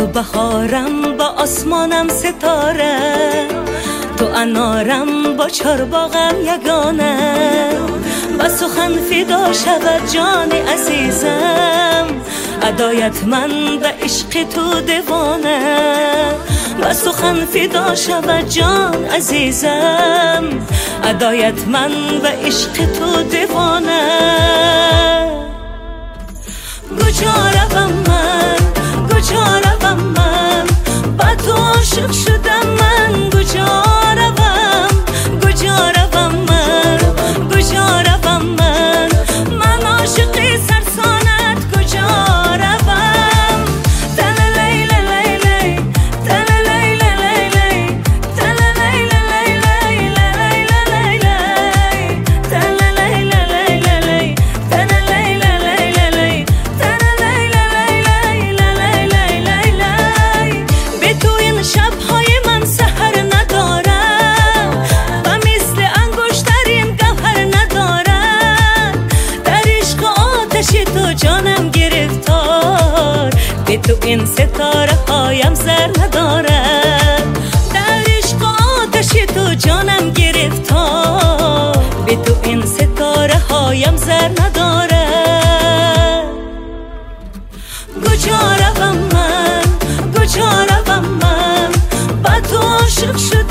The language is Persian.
تو بهارم با آسمانم ستاره، تو انارم با چارباغم یگانه. و سخن فدا شود جان عزیزم، ادایت من به عشق تو دیوانه. و سخن فدا شود جان عزیزم، ادایت من به عشق تو دیوانه. کجا روم من، کجا روم من، با تو عاشق شدم من. کجا روم، کجا روم من، کجا روم من، من عاشقی سرسانت کجا روم. تل لیل لیلی، تل لیل لیلی، تل لیل لیلی، لیل لیلی، تل لیل لیلی، تل لیل لیلی، تل لیل لیلی، لیل لیلی. به تو این شب‌های من سحر ندارم، و مثل انگشتریم گوهر ندارم. در عشق آتشی تو جانم گرفتار، به تو این ستاره هایم زر ندارم. در عشق آتشی تو جانم گرفتار، به تو این ستاره هایم زر ندارم. کجا روم من، کجا روم من، با تو عاشق شدم